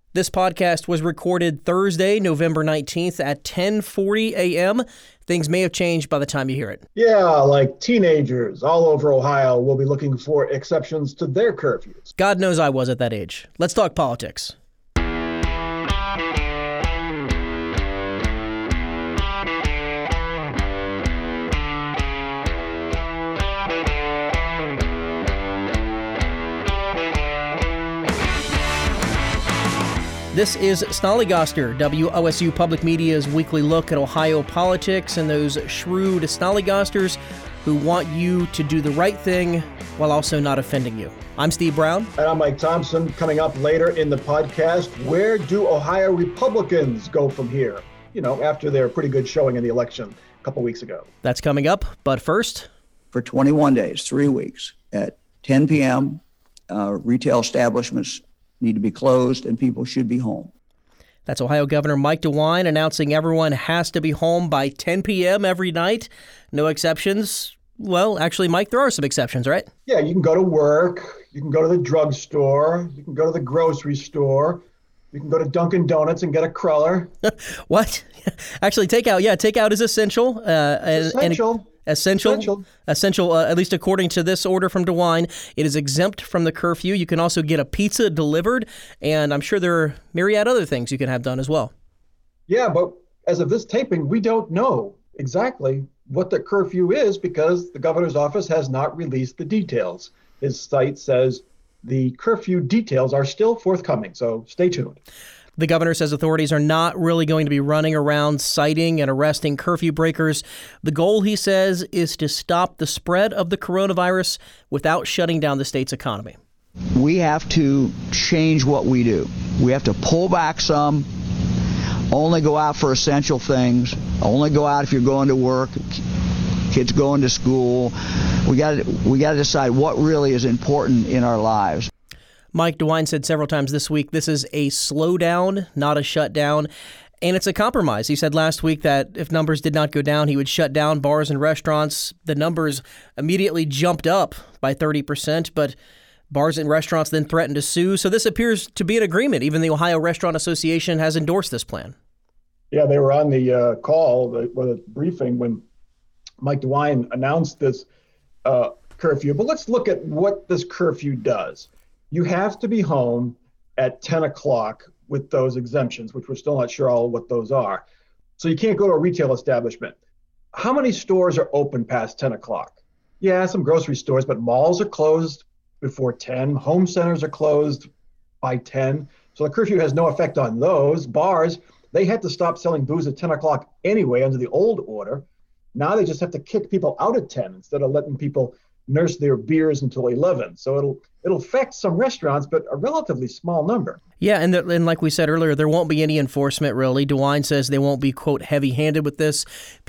This podcast was recorded Thursday, November 19th at 10:40 a.m. Things may have changed by the time you hear it. Yeah, like teenagers all over Ohio will be looking for exceptions to their curfews. God knows I was at that age. Let's talk politics. This is Snollygoster, WOSU Public Media's weekly look at Ohio politics and those shrewd Snollygosters who want you to do the right thing while also not offending you. I'm Steve Brown. And I'm Mike Thompson. Coming up later in the podcast, where do Ohio Republicans go from here? You know, after their pretty good showing in the election a couple weeks ago. That's coming up, but first. For 21 days, 3 weeks, at 10 p.m., retail establishments need to be closed and people should be home. That's Ohio Governor Mike DeWine announcing everyone has to be home by 10 p.m. every night. No exceptions. Well, actually, Mike, there are some exceptions, right? Yeah, you can go to work. You can go to the drugstore. You can go to the grocery store. You can go to Dunkin' Donuts and get a cruller. What? Actually, takeout. Yeah, takeout is essential. Essential, at least according to this order from DeWine. It is exempt from the curfew. You can also get a pizza delivered, and I'm sure there are myriad other things you can have done as well. Yeah, but as of this taping, we don't know exactly what the curfew is because the governor's office has not released the details. His site says the curfew details are still forthcoming, so stay tuned. The governor says authorities are not really going to be running around citing and arresting curfew breakers. The goal, he says, is to stop the spread of the coronavirus without shutting down the state's economy. We have to change what we do. We have to pull back some, only go out for essential things, only go out if you're going to work, kids going to school. We got to decide what really is important in our lives. Mike DeWine said several times this week, this is a slowdown, not a shutdown, and it's a compromise. He said last week that if numbers did not go down, he would shut down bars and restaurants. The numbers immediately jumped up by 30%, but bars and restaurants then threatened to sue. So this appears to be an agreement. Even the Ohio Restaurant Association has endorsed this plan. Yeah, they were on the call, the briefing, when Mike DeWine announced this curfew. But let's look at what this curfew does. You have to be home at 10 o'clock with those exemptions, which we're still not sure all what those are. So you can't go to a retail establishment. How many stores are open past 10 o'clock? Yeah, some grocery stores, but malls are closed before 10. Home centers are closed by 10. So the curfew has no effect on those. Bars, they had to stop selling booze at 10 o'clock anyway under the old order. Now they just have to kick people out at 10 instead of letting people nurse their beers until 11. So it'll affect some restaurants, but a relatively small number. Yeah, and like we said earlier, there won't be any enforcement, really. DeWine says they won't be, quote, heavy-handed with this.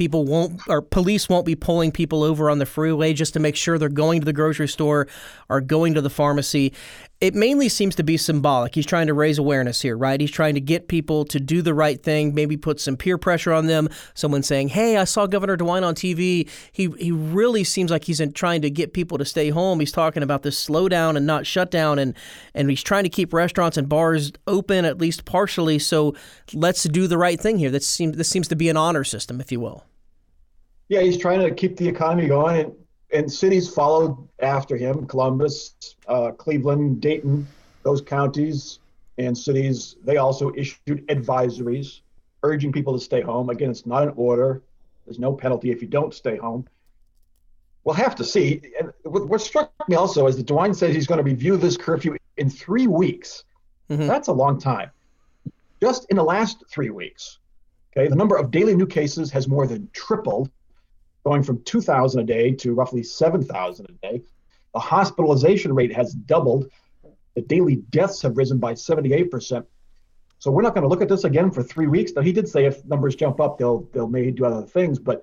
Police won't be pulling people over on the freeway just to make sure they're going to the grocery store or going to the pharmacy. It mainly seems to be symbolic. He's trying to raise awareness here, right? He's trying to get people to do the right thing, maybe put some peer pressure on them. Someone saying, hey, I saw Governor DeWine on TV. He really seems like he's trying to get people to stay home. He's talking about this slowdown and not shutdown, and he's trying to keep restaurants and bars open at least partially. So let's do the right thing here. This seems to be an honor system, if you will. Yeah, he's trying to keep the economy going, and cities followed after him. Columbus, Cleveland, Dayton, those counties and cities, they also issued advisories urging people to stay home. Again, it's not an order. There's no penalty if you don't stay home. We'll have to see. And what struck me also is that DeWine says he's going to review this curfew in 3 weeks. Mm-hmm. That's a long time. Just in the last 3 weeks, okay, the number of daily new cases has more than tripled, going from 2,000 a day to roughly 7,000 a day. The hospitalization rate has doubled. The daily deaths have risen by 78%. So we're not going to look at this again for 3 weeks. Now, he did say if numbers jump up, they'll maybe do other things, but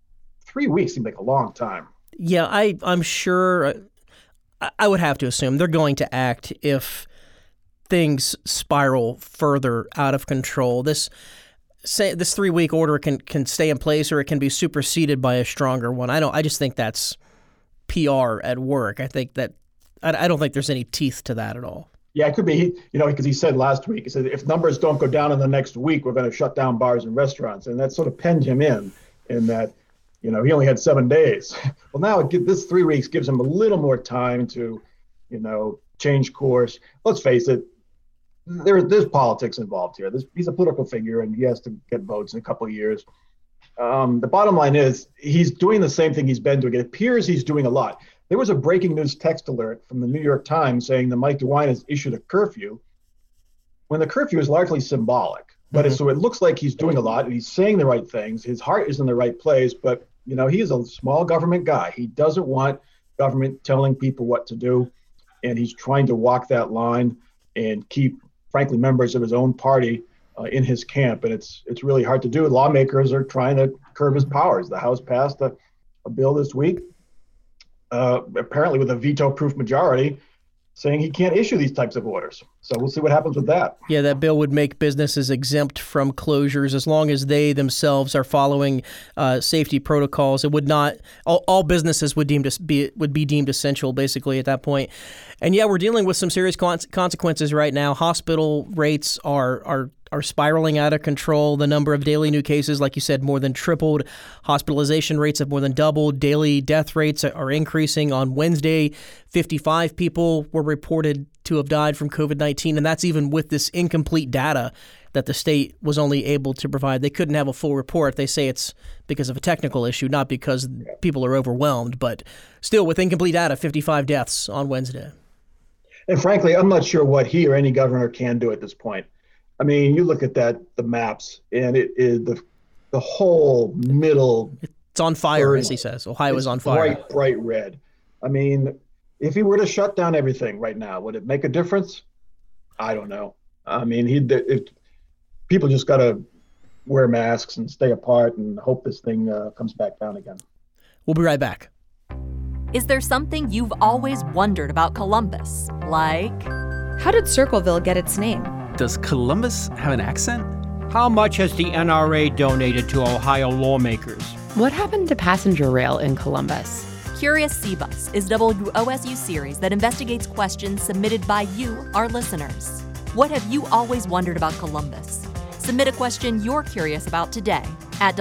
3 weeks seems like a long time. Yeah, I'm sure. I would have to assume they're going to act if things spiral further out of control. This 3-week order can stay in place, or it can be superseded by a stronger one. I just think that's PR at work. I don't think there's any teeth to that at all. Yeah, it could be, because he said last week, he said, if numbers don't go down in the next week, we're going to shut down bars and restaurants. And that sort of penned him in that, he only had 7 days. Well, now this 3 weeks gives him a little more time to, change course. Let's face it, there's politics involved here. He's a political figure, and he has to get votes in a couple of years. The bottom line is he's doing the same thing he's been doing. It appears he's doing a lot. There was a breaking news text alert from the New York Times saying that Mike DeWine has issued a curfew, when the curfew is largely symbolic. But so it looks like he's doing a lot, and he's saying the right things. His heart is in the right place, but he's a small government guy. He doesn't want government telling people what to do, and he's trying to walk that line and keep, frankly, members of his own party in his camp. And it's really hard to do. Lawmakers are trying to curb his powers. The House passed a bill this week, apparently with a veto-proof majority, saying he can't issue these types of orders. So we'll see what happens with that. Yeah, that bill would make businesses exempt from closures as long as they themselves are following safety protocols. It would not. All businesses would be deemed essential, basically, at that point. And yeah, we're dealing with some serious consequences right now. Hospital rates are spiraling out of control. The number of daily new cases, like you said, more than tripled. Hospitalization rates have more than doubled. Daily death rates are increasing. On Wednesday, 55 people were reported to have died from COVID-19, and that's even with this incomplete data that the state was only able to provide. They couldn't have a full report. They say it's because of a technical issue, not because people are overwhelmed, but still with incomplete data, 55 deaths on Wednesday. And frankly, I'm not sure what he or any governor can do at this point. I mean, you look at the maps, and it is the whole middle. It's on fire, as he says. Ohio is on fire. Bright red. I mean, if he were to shut down everything right now, would it make a difference? I don't know. I mean, people just got to wear masks and stay apart and hope this thing comes back down again. We'll be right back. Is there something you've always wondered about Columbus? Like, how did Circleville get its name? Does Columbus have an accent? How much has the NRA donated to Ohio lawmakers? What happened to passenger rail in Columbus? Curious C-Bus is WOSU series that investigates questions submitted by you, our listeners. What have you always wondered about Columbus? Submit a question you're curious about today at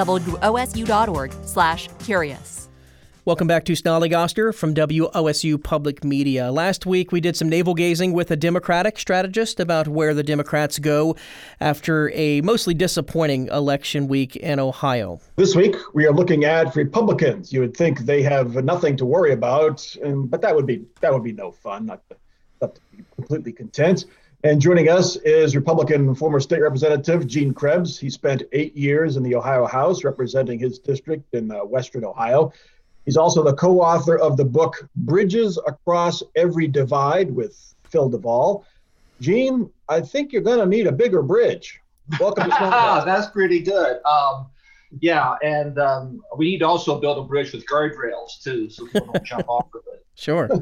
wosu.org/curious. Welcome back to Snollygoster from WOSU Public Media. Last week, we did some navel-gazing with a Democratic strategist about where the Democrats go after a mostly disappointing election week in Ohio. This week, we are looking at Republicans. You would think they have nothing to worry about, but that would be no fun, not to be completely content. And joining us is Republican former state representative Gene Krebs. He spent 8 years in the Ohio House representing his district in Western Ohio. He's also the co-author of the book Bridges Across Every Divide with Phil Duvall. Gene, I think you're going to need a bigger bridge. Welcome to Snowcast. That's pretty good. And we need to also build a bridge with guardrails too, so people don't jump off of it. Sure.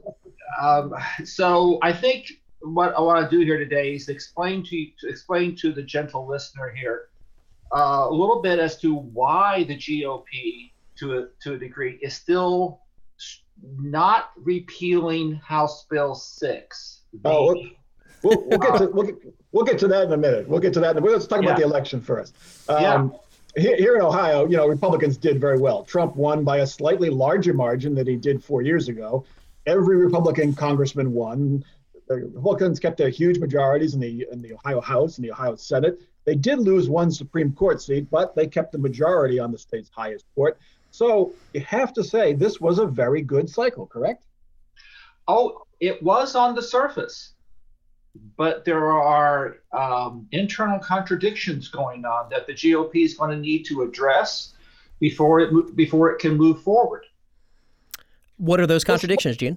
So I think what I want to do here today is explain to the gentle listener here a little bit as to why the GOP, to a degree, is still not repealing House Bill 6. We'll get to that in a minute. Let's talk about the election first. Here in Ohio, Republicans did very well. Trump won by a slightly larger margin than he did 4 years ago. Every Republican congressman won. The Republicans kept their huge majorities in the Ohio House and the Ohio Senate. They did lose one Supreme Court seat, but they kept the majority on the state's highest court. So you have to say this was a very good cycle, correct? Oh, it was on the surface, but there are internal contradictions going on that the GOP is going to need to address before it can move forward. What are those contradictions, Gene?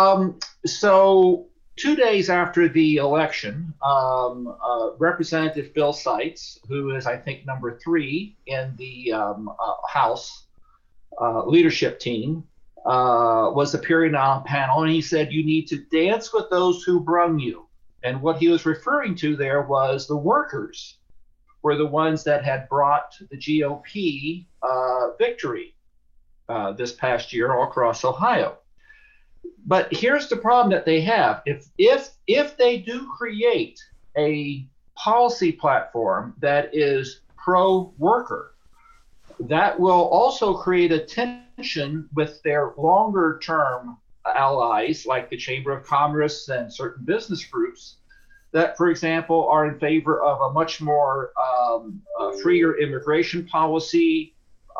So 2 days after the election, Representative Bill Seitz, who is, I think, number 3 in the House leadership team, was appearing on a panel, and he said, you need to dance with those who brung you. And what he was referring to there was the workers were the ones that had brought the GOP victory this past year all across Ohio. But here's the problem that they have. If they do create a policy platform that is pro-worker, that will also create a tension with their longer-term allies, like the Chamber of Commerce and certain business groups that, for example, are in favor of a much more freer immigration policy,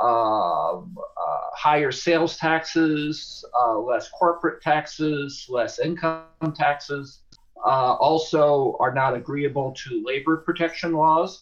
higher sales taxes, less corporate taxes, less income taxes, also are not agreeable to labor protection laws.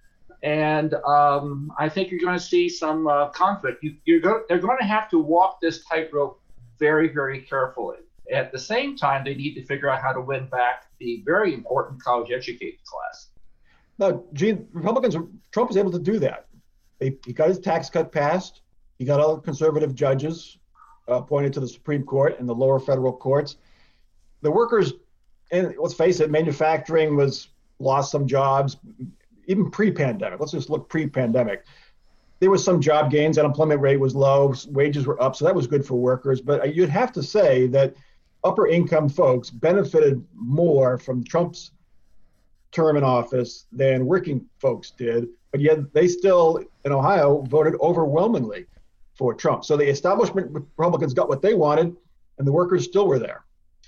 And I think you're going to see some conflict. They're going to have to walk this tightrope very, very carefully. At the same time, they need to figure out how to win back the very important college-educated class. Now, Gene, Trump was able to do that. He got his tax cut passed. He got all the conservative judges appointed to the Supreme Court and the lower federal courts. The workers, and let's face it, manufacturing lost some jobs, even pre-pandemic. Let's just look pre-pandemic. There was some job gains, unemployment rate was low, wages were up, so that was good for workers. But you'd have to say that upper income folks benefited more from Trump's term in office than working folks did. But yet they still, in Ohio, voted overwhelmingly for Trump. So the establishment Republicans got what they wanted, and the workers still were there.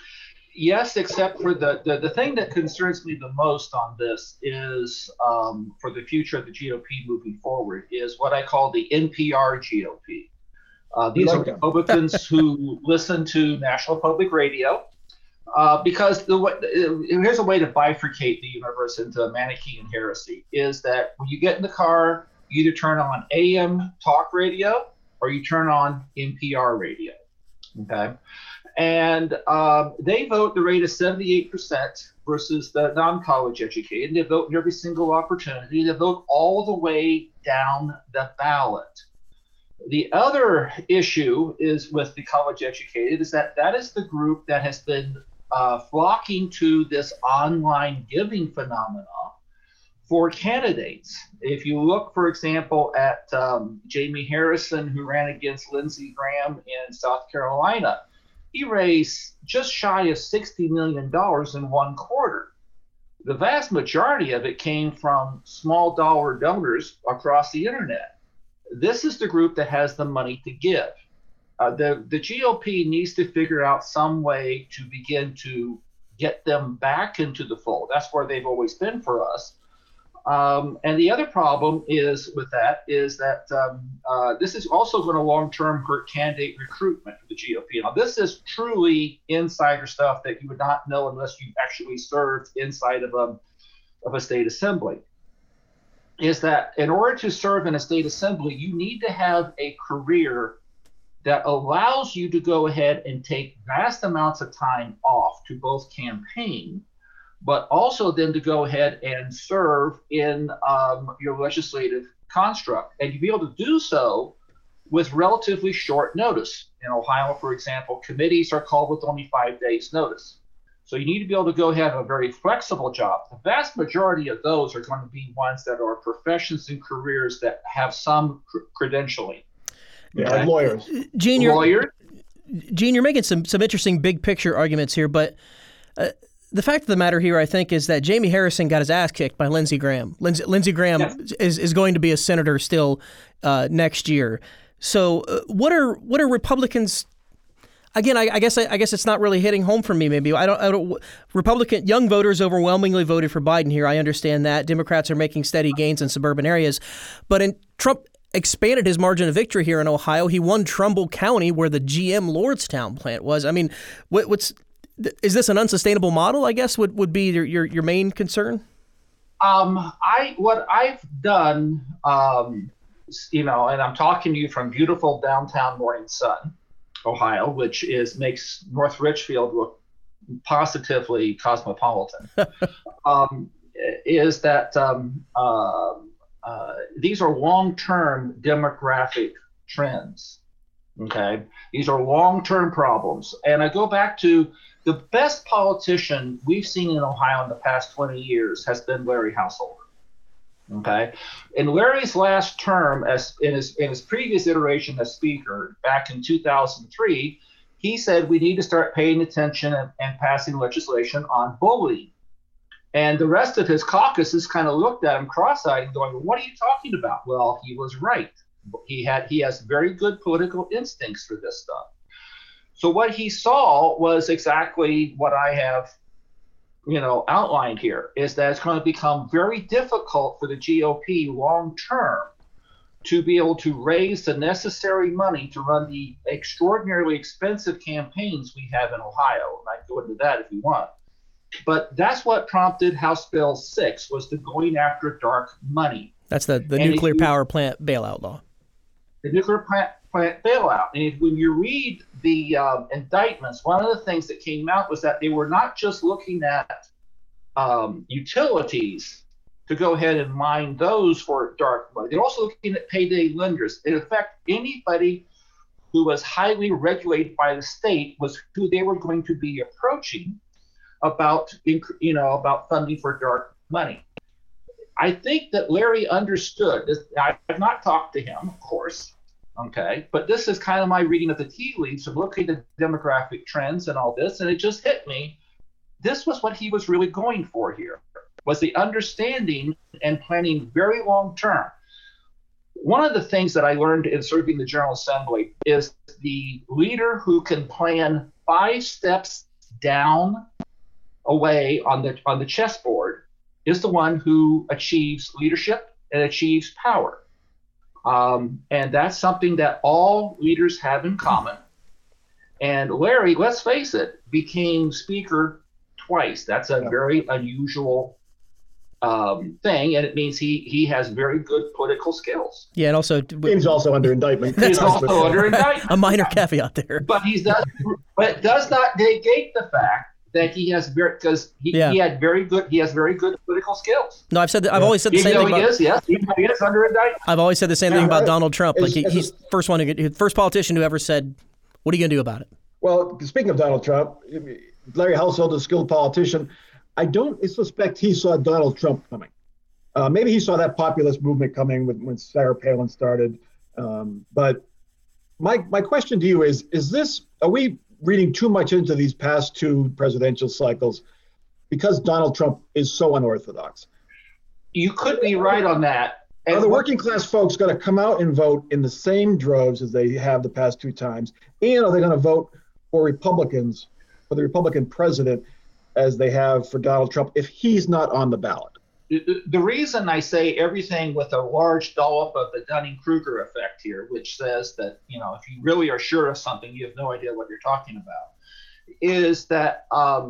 Yes, except for the thing that concerns me the most on this is for the future of the GOP moving forward is what I call the NPR GOP. These are Republicans who listen to National Public Radio because here's a way to bifurcate the universe into Manichaean heresy is that when you get in the car, you either turn on AM talk radio or you turn on NPR radio. Okay. And they vote the rate of 78% versus the non-college educated. They vote in every single opportunity. They vote all the way down the ballot. The other issue is with the college educated is that is the group that has been flocking to this online giving phenomena for candidates. If you look, for example, at Jamie Harrison, who ran against Lindsey Graham in South Carolina, he raised just shy of $60 million in one quarter. The vast majority of it came from small dollar donors across the internet. This is the group that has the money to give. The GOP needs to figure out some way to begin to get them back into the fold. That's where they've always been for us. And the other problem is that this is also going to long-term hurt candidate recruitment for the GOP. Now, this is truly insider stuff that you would not know unless you actually served inside of a state assembly. Is that in order to serve in a state assembly, you need to have a career that allows you to go ahead and take vast amounts of time off to both campaign, but also then to go ahead and serve in your legislative construct. And you'll be able to do so with relatively short notice. In Ohio, for example, committees are called with only 5 days notice. So you need to be able to go ahead and have a very flexible job. The vast majority of those are going to be ones that are professions and careers that have some credentialing. Yeah, like lawyers. Gene, you're making some interesting big picture arguments here, but the fact of the matter here, I think, is that Jamie Harrison got his ass kicked by Lindsey Graham. Lindsey Graham is going to be a senator still next year. So what are Republicans? Again, I guess it's not really hitting home for me. Maybe I don't. Republican young voters overwhelmingly voted for Biden here. I understand that Democrats are making steady gains in suburban areas, but Trump expanded his margin of victory here in Ohio. He won Trumbull County, where the GM Lordstown plant was. I mean, is this an unsustainable model? I guess would be your main concern. What I've done, and I'm talking to you from beautiful downtown Morning Sun, Ohio, which makes North Richfield look positively cosmopolitan, is that these are long-term demographic trends. Okay, these are long-term problems, and I go back to the best politician we've seen in Ohio in the past 20 years has been Larry Householder. Okay, in Larry's last term, in his previous iteration as Speaker back in 2003, he said we need to start paying attention and passing legislation on bullying. And the rest of his caucuses kind of looked at him cross-eyed and going, what are you talking about? Well, he was right. He has very good political instincts for this stuff. So what he saw was exactly what I have, outlined here, is that it's going to become very difficult for the GOP long term to be able to raise the necessary money to run the extraordinarily expensive campaigns we have in Ohio. And I can go into that if you want. But that's what prompted House Bill 6, was the going after dark money. That's the nuclear power plant bailout law. The nuclear plant bailout. And when you read the indictments, one of the things that came out was that they were not just looking at utilities to go ahead and mine those for dark money. They're also looking at payday lenders. In effect, anybody who was highly regulated by the state was who they were going to be approaching about funding for dark money. I think that Larry understood this. I've not talked to him, of course, okay, but this is kind of my reading of the tea leaves of looking at demographic trends and all this, and it just hit me. This was what he was really going for here, was the understanding and planning very long term. One of the things that I learned in serving the General Assembly is the leader who can plan 5 steps down away on the chessboard is the one who achieves leadership and achieves power. And that's something that all leaders have in common. And Larry, let's face it, became speaker twice. That's a very unusual thing, and it means he has very good political skills. Yeah, and also he's also under indictment. He's also under indictment. A minor caveat there. But it does not negate the fact that he has he has very good political skills. No, I've always said the same thing about. He is under indictment. I've always said the same thing about Donald Trump. Like he's first politician who ever said, "What are you going to do about it?" Well, speaking of Donald Trump, Larry Household is a skilled politician. I don't suspect he saw Donald Trump coming. Maybe he saw that populist movement coming when Sarah Palin started. But my question to you is are we reading too much into these past 2 presidential cycles because Donald Trump is so unorthodox? You could be right on that. Are the working class folks going to come out and vote in the same droves as they have the past 2 times? And are they going to vote for Republicans, for the Republican president, as they have for Donald Trump if he's not on the ballot? The reason I say everything with a large dollop of the Dunning-Kruger effect here, which says that, if you really are sure of something, you have no idea what you're talking about, is that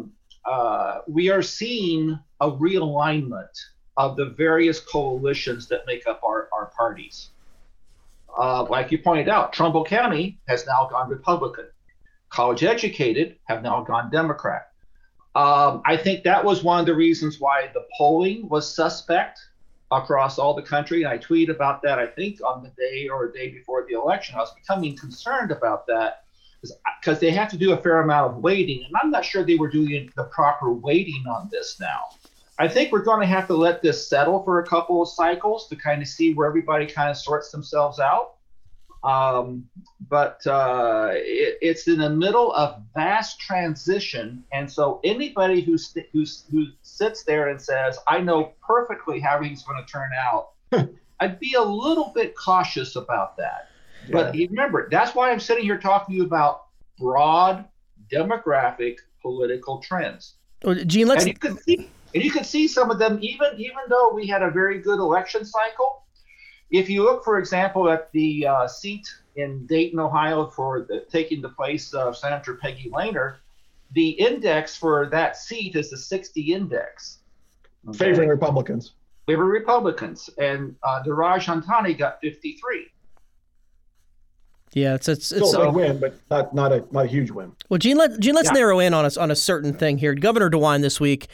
we are seeing a realignment of the various coalitions that make up our parties. Like you pointed out, Trumbull County has now gone Republican. College educated have now gone Democrat. I think that was one of the reasons why the polling was suspect across all the country. And I tweeted about that, I think, on the day or a day before the election. I was becoming concerned about that because they have to do a fair amount of weighting. And I'm not sure they were doing the proper weighting on this now. I think we're going to have to let this settle for a couple of cycles to kind of see where everybody kind of sorts themselves out. But it's in the middle of vast transition, and so anybody who sits there and says, "I know perfectly how he's going to turn out," I'd be a little bit cautious about that. Yeah. But remember, that's why I'm sitting here talking to you about broad demographic political trends. Well, Gene, you could see some of them, even though we had a very good election cycle. If you look, for example, at the seat in Dayton, Ohio, for taking the place of Senator Peggy Lehner, the index for that seat is the 60 index. Okay? Favoring Republicans. Favoring Republicans. And Daraj Hantani got 53. Yeah, it's still a win, but not a huge win. Well, Gene, let's narrow in on a certain thing here. Governor DeWine this week,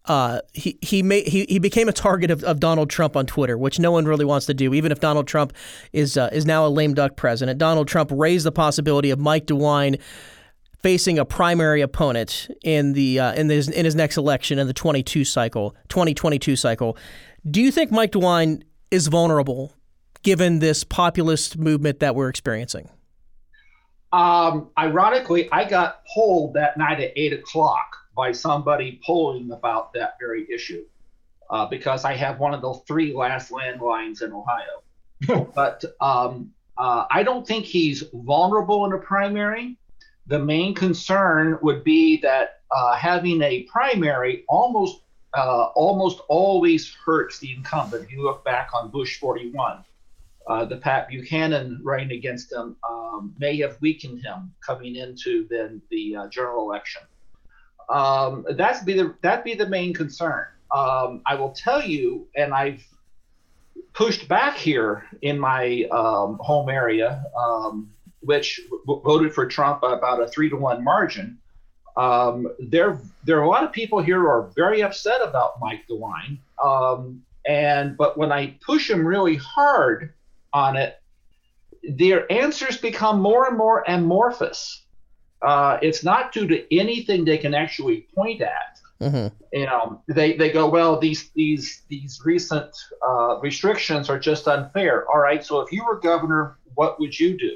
he became a target of Donald Trump on Twitter, which no one really wants to do, even if Donald Trump is now a lame duck president. Donald Trump raised the possibility of Mike DeWine facing a primary opponent in his next election in the 2022 cycle. Do you think Mike DeWine is vulnerable given this populist movement that we're experiencing? Ironically, I got polled that night at 8:00 by somebody polling about that very issue because I have one of the 3 last landlines in Ohio. But I don't think he's vulnerable in a primary. The main concern would be that having a primary almost always hurts the incumbent. If you look back on Bush 41. The Pat Buchanan reign against him may have weakened him coming into then the general election. That'd be the main concern. I will tell you, and I've pushed back here in my home area, which voted for Trump by about a 3-1 margin. There are a lot of people here who are very upset about Mike DeWine, but when I push him really hard on it, their answers become more and more amorphous. It's not due to anything they can actually point at. Mm-hmm. They go, well, these recent restrictions are just unfair. All right, so if you were governor, what would you do?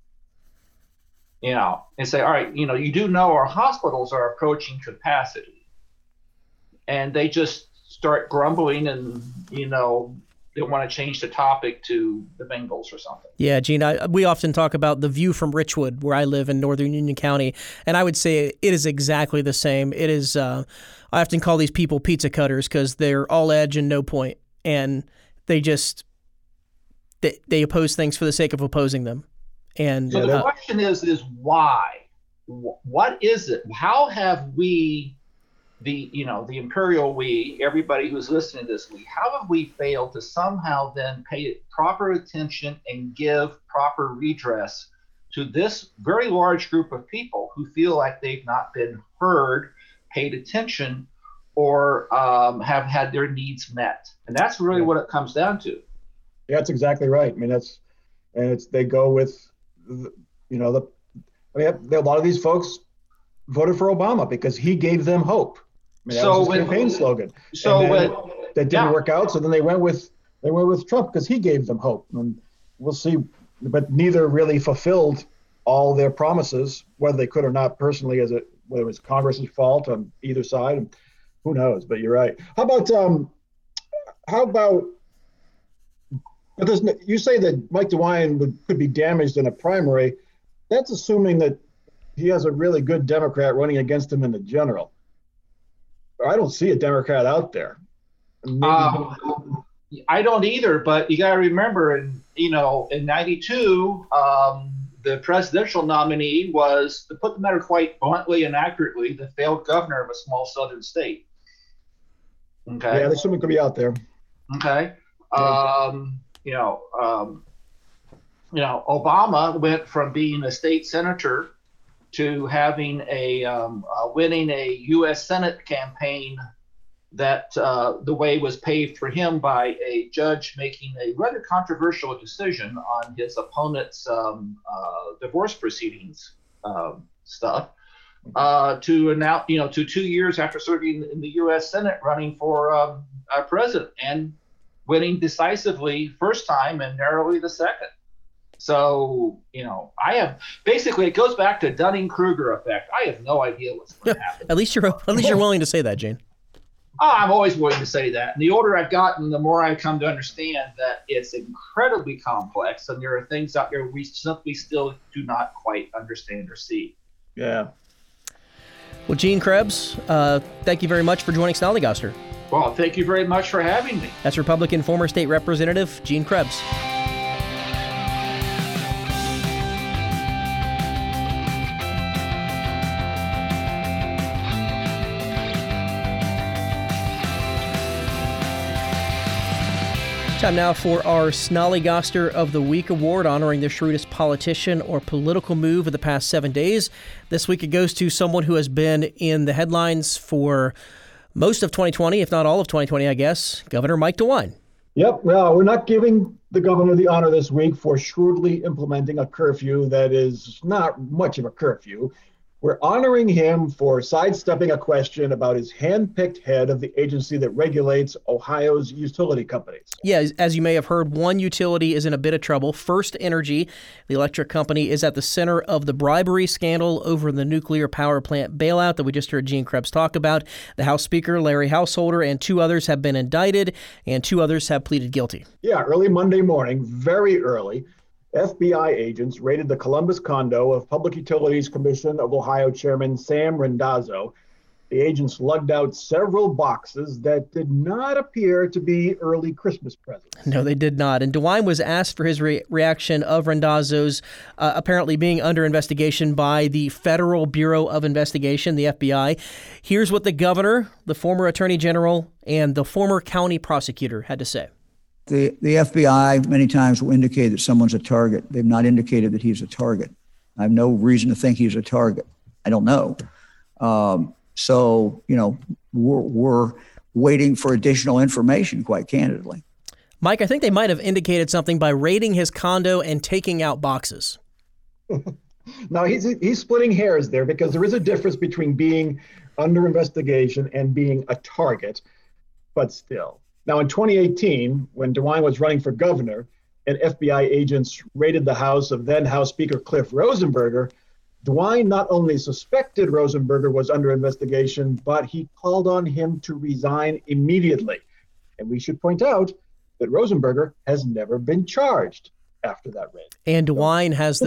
And say, all right, you do know our hospitals are approaching capacity, and they just start grumbling and they want to change the topic to the Bengals or something. Yeah, Gene, we often talk about the view from Richwood, where I live in northern Union County, and I would say it is exactly the same. It is, I often call these people pizza cutters because they're all edge and no point, and they just, they oppose things for the sake of opposing them. And so the question is why? What is it? How have we, the imperial we, everybody who's listening to this, how have we failed to somehow then pay proper attention and give proper redress to this very large group of people who feel like they've not been heard, paid attention, or have had their needs met? And that's really what it comes down to. Yeah, that's exactly right. I mean, they go with, a lot of these folks voted for Obama because he gave them hope. I mean, that was his campaign slogan. That didn't work out, so then they went with Trump because he gave them hope. And we'll see, but neither really fulfilled all their promises, whether they could or not personally, whether it was Congress's fault on either side. Who knows? But you're right. How about? But you say that Mike DeWine could be damaged in a primary. That's assuming that he has a really good Democrat running against him in the general. I don't see a Democrat out there. I don't either, but you got to remember, in 92, the presidential nominee was, to put the matter quite bluntly and accurately, the failed governor of a small southern state. Okay. Yeah, there's someone could be out there. Okay. Obama went from being a state senator to having winning a U.S. Senate campaign that the way was paved for him by a judge making a rather controversial decision on his opponent's divorce proceedings stuff. To now, to 2 years after serving in the U.S. Senate, running for president and winning decisively first time and narrowly the second. So, I have basically, it goes back to Dunning-Kruger effect. I have no idea what's going to happen. At least you're willing to say that, Gene. I'm always willing to say that. And the older I've gotten, the more I come to understand that it's incredibly complex, and there are things out there we simply still do not quite understand or see. Yeah. Well, Gene Krebs, thank you very much for joining Snollygoster. Well, thank you very much for having me. That's Republican former state representative Gene Krebs. Time now for our Snollygoster of the Week award, honoring the shrewdest politician or political move of the past 7 days. This week it goes to someone who has been in the headlines for most of 2020, if not all of 2020, I guess, Governor Mike DeWine. Yep. Well, we're not giving the governor the honor this week for shrewdly implementing a curfew that is not much of a curfew. We're honoring him for sidestepping a question about his hand-picked head of the agency that regulates Ohio's utility companies. Yeah, as you may have heard, one utility is in a bit of trouble. First Energy, the electric company, is at the center of the bribery scandal over the nuclear power plant bailout that we just heard Gene Krebs talk about. The House Speaker, Larry Householder, and 2 others have been indicted, and 2 others have pleaded guilty. Yeah, early Monday morning, very early, FBI agents raided the Columbus condo of Public Utilities Commission of Ohio Chairman Sam Randazzo. The agents lugged out several boxes that did not appear to be early Christmas presents. No, they did not. And DeWine was asked for his reaction of Randazzo's apparently being under investigation by the Federal Bureau of Investigation, the FBI. Here's what the governor, the former attorney general, and the former county prosecutor had to say. The FBI many times will indicate that someone's a target. They've not indicated that he's a target. I have no reason to think he's a target. I don't know. So, we're waiting for additional information, quite candidly. Mike, I think they might have indicated something by raiding his condo and taking out boxes. Now, he's splitting hairs there because there is a difference between being under investigation and being a target, but still. Now, in 2018, when DeWine was running for governor and FBI agents raided the house of then House Speaker Cliff Rosenberger, DeWine not only suspected Rosenberger was under investigation, but he called on him to resign immediately. And we should point out that Rosenberger has never been charged after that raid. And DeWine has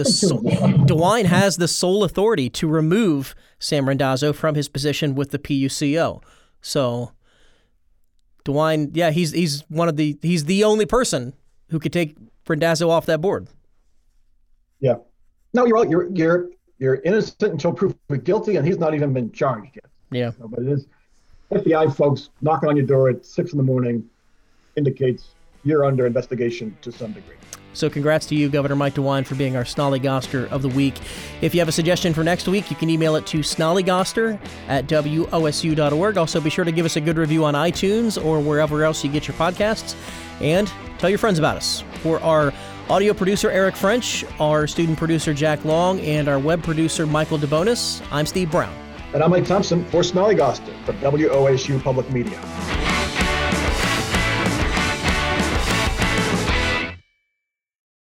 the sole authority to remove Sam Randazzo from his position with the PUCO. So DeWine, yeah, he's the only person who could take Randazzo off that board. Yeah. No, you're right. You're innocent until proven guilty, and he's not even been charged yet. Yeah. So, but it is FBI folks knocking on your door at 6 a.m. indicates you're under investigation to some degree. So congrats to you, Governor Mike DeWine, for being our Snollygoster of the Week. If you have a suggestion for next week, you can email it to snollygoster@wosu.org. Also, be sure to give us a good review on iTunes or wherever else you get your podcasts. And tell your friends about us. For our audio producer, Eric French, our student producer, Jack Long, and our web producer, Michael DeBonis, I'm Steve Brown. And I'm Mike Thompson for Snollygoster from WOSU Public Media.